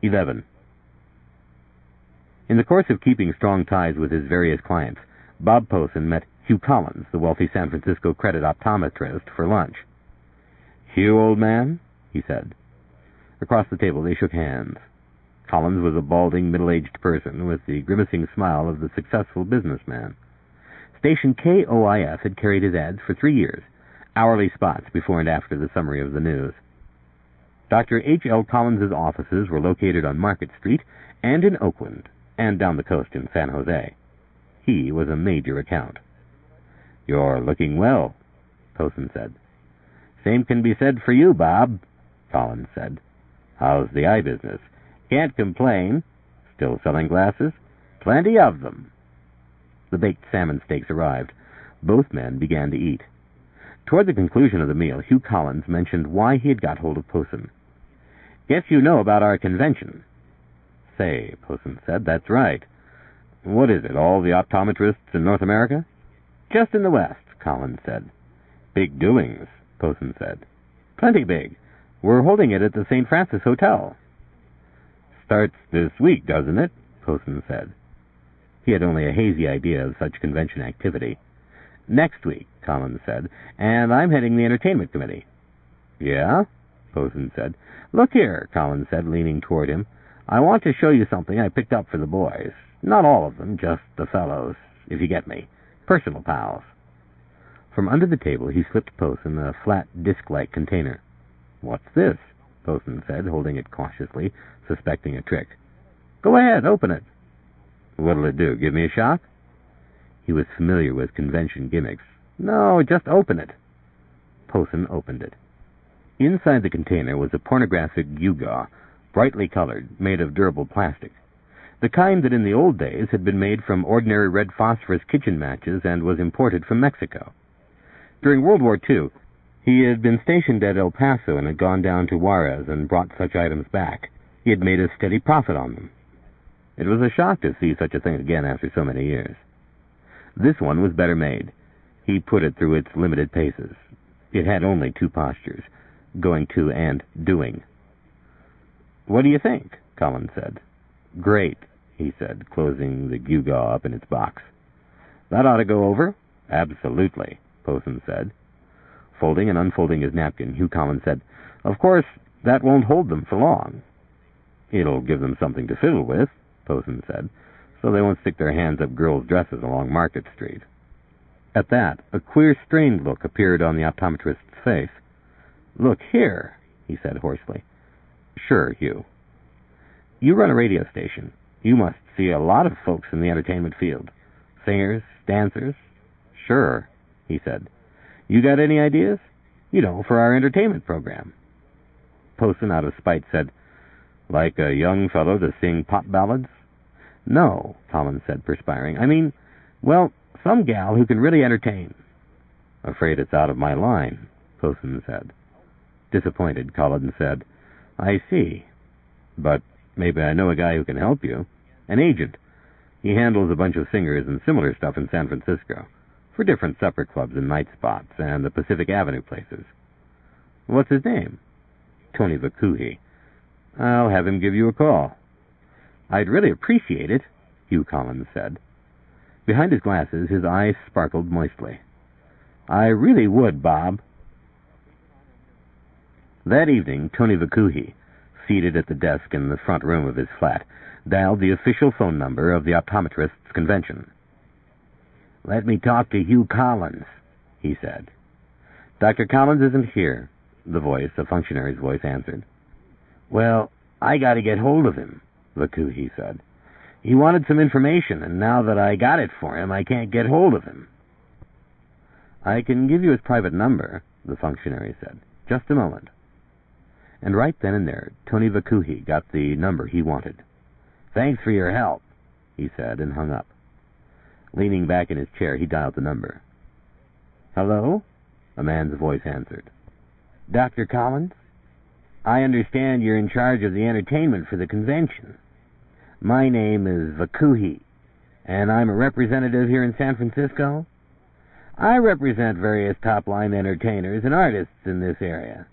11. In the course of keeping strong ties with his various clients, Bob Posen met Hugh Collins, the wealthy San Francisco credit optometrist, for lunch. "Hugh, old man?" he said. Across the table they shook hands. Collins was a balding, middle-aged person with the grimacing smile of the successful businessman. Station KOIF had carried his ads for 3 years, hourly spots before and after the summary of the news. Dr. H.L. Collins's offices were located on Market Street and in Oakland, and down the coast in San Jose. He was a major account. "You're looking well," Posen said. "Same can be said for you, Bob," Collins said. "How's the eye business?" "Can't complain." "Still selling glasses?" "Plenty of them." The baked salmon steaks arrived. Both men began to eat. Toward the conclusion of the meal, Hugh Collins mentioned why he had got hold of Posen. "Guess you know about our convention." "Say," Posen said, "that's right. What is it, all the optometrists in North America?" "Just in the West," Collins said. "Big doings," Posen said. "Plenty big. We're holding it at the St. Francis Hotel." "Starts this week, doesn't it?" Posen said. He had only a hazy idea of such convention activity. "Next week," Collins said, "and I'm heading the entertainment committee." "Yeah?" Posen said. "Look here," Collins said, leaning toward him. "I want to show you something I picked up for the boys. Not all of them, just the fellows, if you get me. Personal pals." From under the table he slipped Posen a flat, disc-like container. "What's this?" Posen said, holding it cautiously, suspecting a trick. "Go ahead, open it." "What'll it do, give me a shock?" He was familiar with convention gimmicks. "No, just open it." Posen opened it. Inside the container was a pornographic gewgaw, brightly colored, made of durable plastic. The kind that in the old days had been made from ordinary red phosphorus kitchen matches and was imported from Mexico. During World War II, he had been stationed at El Paso and had gone down to Juarez and brought such items back. He had made a steady profit on them. It was a shock to see such a thing again after so many years. This one was better made. He put it through its limited paces. It had only 2 postures, going to and doing. "What do you think?" Collins said. "Great," he said, closing the gewgaw up in its box. "That ought to go over?" "Absolutely," Posen said. Folding and unfolding his napkin, Hugh Collins said, "Of course, that won't hold them for long." "It'll give them something to fiddle with," Posen said, "so they won't stick their hands up girls' dresses along Market Street." At that, a queer, strained look appeared on the optometrist's face. "Look here," he said hoarsely. "Sure, Hugh." "You run a radio station. You must see a lot of folks in the entertainment field. Singers, dancers." "Sure," he said. "You got any ideas? You know, for our entertainment program." Posen, out of spite, said, "Like a young fellow to sing pop ballads?" "No," Collins said, perspiring. "I mean, well, some gal who can really entertain." "Afraid it's out of my line," Posen said. Disappointed, Collins said, "I see. But maybe I know a guy who can help you. An agent. He handles a bunch of singers and similar stuff in San Francisco, for different supper clubs and night spots and the Pacific Avenue places." "What's his name?" "Tony Vacouhi." "I'll have him give you a call." "I'd really appreciate it," Hugh Collins said. Behind his glasses, his eyes sparkled moistly. "I really would, Bob." That evening, Tony Vacouhi, seated at the desk in the front room of his flat, dialed the official phone number of the optometrists' convention. "Let me talk to Hugh Collins," he said. "Dr. Collins isn't here," the voice, a functionary's voice, answered. "Well, I got to get hold of him," Vacouhi said. "He wanted some information, and now that I got it for him, I can't get hold of him." "I can give you his private number," the functionary said. "Just a moment." And right then and there, Tony Vacouhi got the number he wanted. "Thanks for your help," he said, and hung up. Leaning back in his chair, he dialed the number. "Hello?" a man's voice answered. "Dr. Collins? I understand you're in charge of the entertainment for the convention. My name is Vacouhi, and I'm a representative here in San Francisco. I represent various top-line entertainers and artists in this area.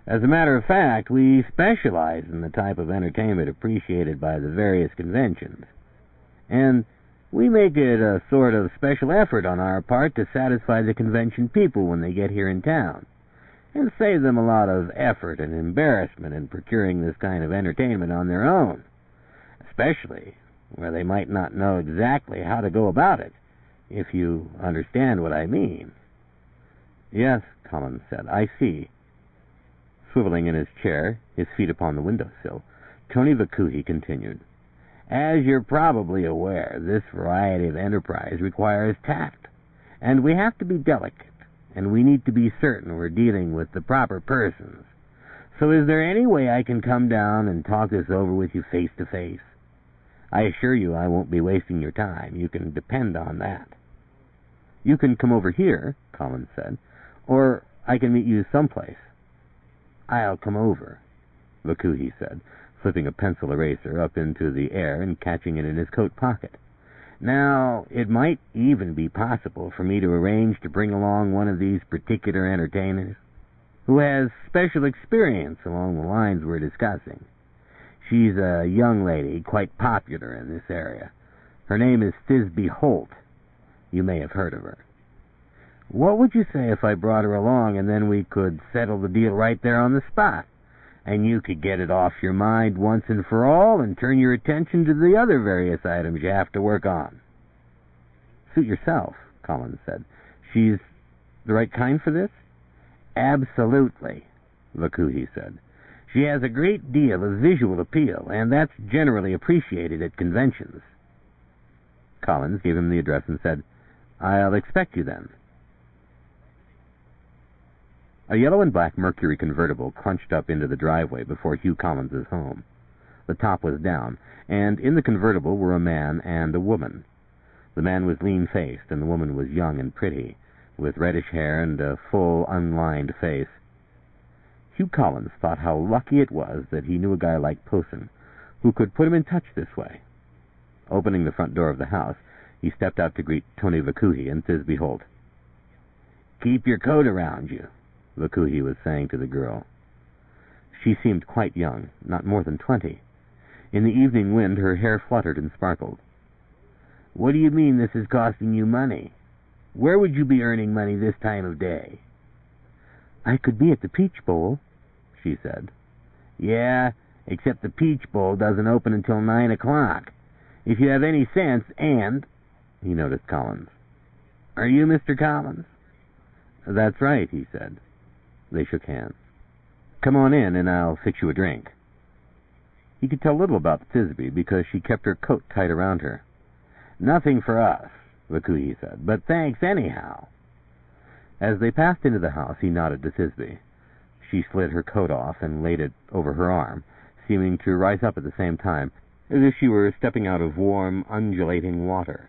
As a matter of fact, we specialize in the type of entertainment appreciated by the various conventions. And we make it a sort of special effort on our part to satisfy the convention people when they get here in town, and save them a lot of effort and embarrassment in procuring this kind of entertainment on their own, especially where they might not know exactly how to go about it, if you understand what I mean. Yes, Collins said, I see. Swiveling in his chair, his feet upon the windowsill, Tony Vekouhi continued, As you're probably aware, this variety of enterprise requires tact, and we have to be delicate, and we need to be certain we're dealing with the proper persons. So is there any way I can come down and talk this over with you face to face? I assure you I won't be wasting your time. You can depend on that. You can come over here, Collins said, or I can meet you someplace. I'll come over, Vekouhi said, slipping a pencil eraser up into the air and catching it in his coat pocket. Now, it might even be possible for me to arrange to bring along one of these particular entertainers who has special experience along the lines we're discussing. She's a young lady quite popular in this area. Her name is Thisbe Holt. You may have heard of her. What would you say if I brought her along and then we could settle the deal right there on the spot, and you could get it off your mind once and for all and turn your attention to the other various items you have to work on? Suit yourself, Collins said. She's the right kind for this? Absolutely, Vekouhi said. She has a great deal of visual appeal, and that's generally appreciated at conventions. Collins gave him the address and said, I'll expect you then. A yellow and black Mercury convertible crunched up into the driveway before Hugh Collins's home. The top was down, and in the convertible were a man and a woman. The man was lean-faced, and the woman was young and pretty, with reddish hair and a full, unlined face. Hugh Collins thought how lucky it was that he knew a guy like Posen, who could put him in touch this way. Opening the front door of the house, he stepped out to greet Tony Vekouhi and Thisbe Holt. Keep your coat around you, Vekouhi was saying to the girl. She seemed quite young, not more than 20. In the evening wind her hair fluttered and sparkled. What do you mean this is costing you money? Where would you be earning money this time of day? I could be at the Peach Bowl, she said. Yeah, except the Peach Bowl doesn't open until 9 o'clock. If you have any sense, and... He noticed Collins. Are you Mr. Collins? That's right, he said. They shook hands. Come on in, and I'll fix you a drink. He could tell little about Thisbe because she kept her coat tight around her. Nothing for us, Vekouhi said, but thanks anyhow. As they passed into the house, he nodded to Thisbe. She slid her coat off and laid it over her arm, seeming to rise up at the same time, as if she were stepping out of warm, undulating water.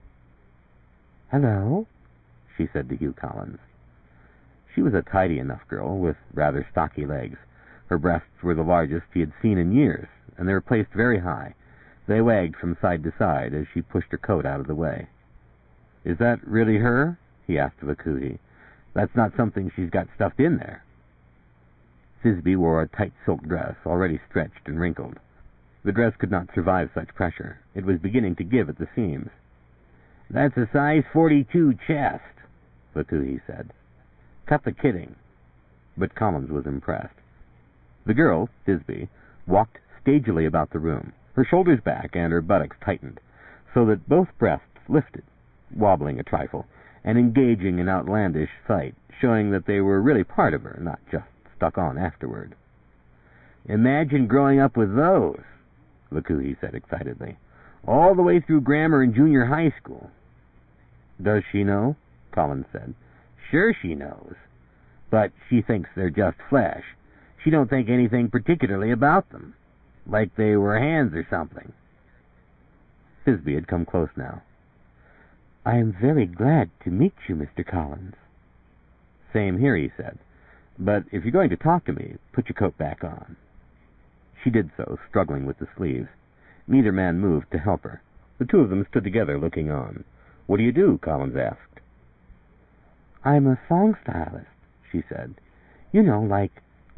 Hello, she said to Hugh Collins. She was a tidy enough girl, with rather stocky legs. Her breasts were the largest he had seen in years, and they were placed very high. They wagged from side to side as she pushed her coat out of the way. Is that really her? He asked Vekouhi. That's not something she's got stuffed in there. Thisbe wore a tight silk dress, already stretched and wrinkled. The dress could not survive such pressure. It was beginning to give at the seams. That's a size 42 chest, Vekouhi said. Cut the kidding. But Collins was impressed. The girl, Thisbe, walked stagily about the room, her shoulders back and her buttocks tightened, so that both breasts lifted, wobbling a trifle, and engaging in outlandish sight, showing that they were really part of her, not just stuck on afterward. Imagine growing up with those, Vekouhi said excitedly, all the way through grammar and junior high school. Does she know? Collins said. Sure she knows, but she thinks they're just flesh. She don't think anything particularly about them, like they were hands or something. Thisbe had come close now. I am very glad to meet you, Mr. Collins. Same here, he said. But if you're going to talk to me, put your coat back on. She did so, struggling with the sleeves. Neither man moved to help her. The two of them stood together, looking on. What do you do? Collins asked. I'm a song stylist, she said. You know, like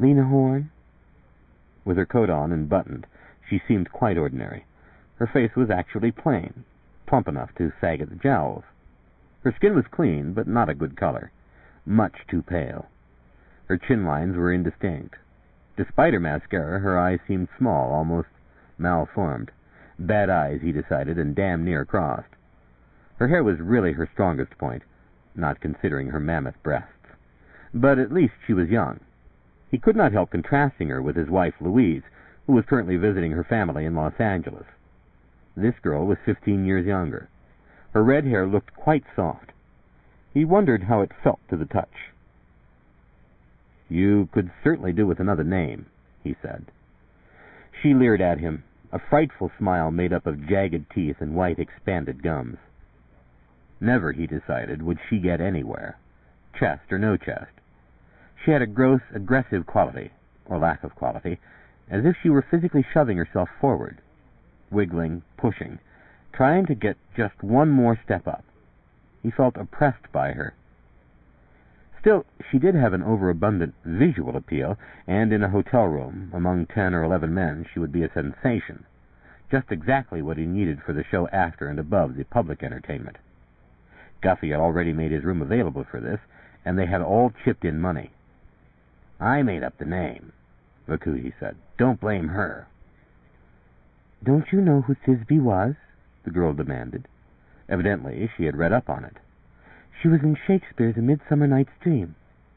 Lena Horne? With her coat on and buttoned, she seemed quite ordinary. Her face was actually plain, plump enough to sag at the jowls. Her skin was clean, but not a good color. Much too pale. Her chin lines were indistinct. Despite her mascara, her eyes seemed small, almost malformed. Bad eyes, he decided, and damn near crossed. Her hair was really her strongest point, not considering her mammoth breasts. But at least she was young. He could not help contrasting her with his wife, Louise, who was currently visiting her family in Los Angeles. This girl was 15 years younger. Her red hair looked quite soft. He wondered how it felt to the touch. "You could certainly do with another name," he said. She leered at him, a frightful smile made up of jagged teeth and white, expanded gums. Never, he decided, would she get anywhere, chest or no chest. She had a gross, aggressive quality, or lack of quality, as if she were physically shoving herself forward, wiggling, pushing, trying to get just one more step up. He felt oppressed by her. Still, she did have an overabundant visual appeal, and in a hotel room, among 10 or 11 men, she would be a sensation. Just exactly what he needed for the show after and above the public entertainment. Guffey had already made his room available for this, and they had all chipped in money. "I made up the name," Vacouille said. "Don't blame her." "Don't you know who Thisbe was?" the girl demanded. Evidently, she had read up on it. "She was in Shakespeare's A Midsummer Night's Dream."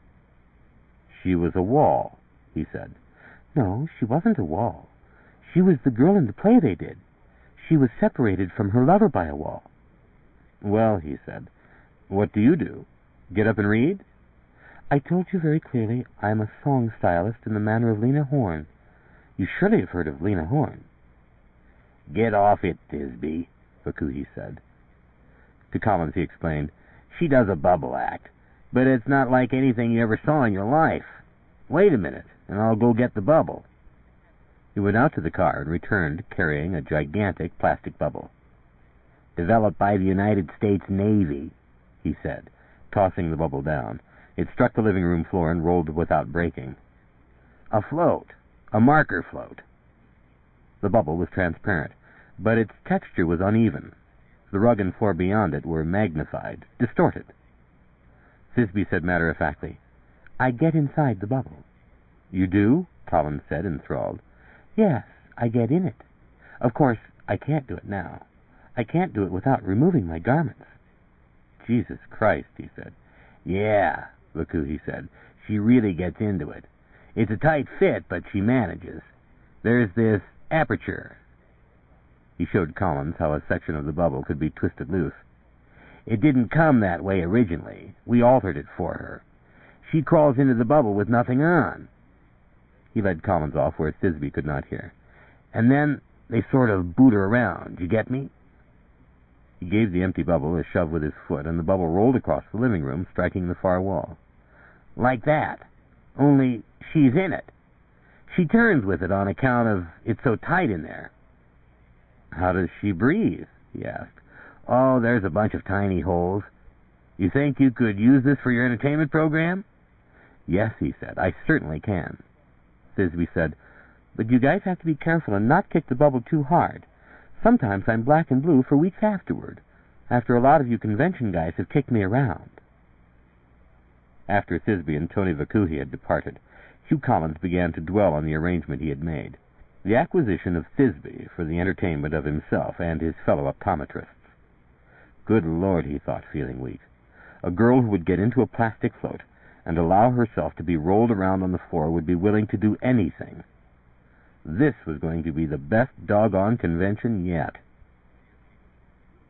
"She was a wall," he said. "No, she wasn't a wall. She was the girl in the play they did. She was separated from her lover by a wall." "Well," he said, "what do you do? Get up and read?" "I told you very clearly I am a song stylist in the manner of Lena Horne. You surely have heard of Lena Horne." "Get off it, Thisbe," Vacouille said. To Collins he explained, "She does a bubble act, but it's not like anything you ever saw in your life. Wait a minute, and I'll go get the bubble." He went out to the car and returned carrying a gigantic plastic bubble. "Developed by the United States Navy," he said, tossing the bubble down. It struck the living room floor and rolled without breaking. "A float. A marker float." The bubble was transparent, but its texture was uneven. The rug and floor beyond it were magnified, distorted. Thisbe said matter-of-factly, "I get inside the bubble." "You do?" Collins said, enthralled. "Yes, I get in it. Of course, I can't do it now. I can't do it without removing my garments." "Jesus Christ," he said. "Yeah," Vacouille said. "She really gets into it. It's a tight fit, but she manages. There's this aperture." He showed Collins how a section of the bubble could be twisted loose. "It didn't come that way originally. We altered it for her. She crawls into the bubble with nothing on." He led Collins off where Thisbe could not hear. "And then they sort of boot her around. You get me?" He gave the empty bubble a shove with his foot, and the bubble rolled across the living room, striking the far wall. "Like that. Only she's in it. She turns with it on account of it's so tight in there." "How does she breathe?" he asked. "Oh, there's a bunch of tiny holes. You think you could use this for your entertainment program?" "Yes," he said, "I certainly can." Thisbe said, "But you guys have to be careful and not kick the bubble too hard. Sometimes I'm black and blue for weeks afterward, after a lot of you convention guys have kicked me around." After Thisbe and Tony Vacouille had departed, Hugh Collins began to dwell on the arrangement he had made. The acquisition of Thisbe for the entertainment of himself and his fellow optometrists. Good Lord, he thought, feeling weak. A girl who would get into a plastic float and allow herself to be rolled around on the floor would be willing to do anything. This was going to be the best doggone convention yet.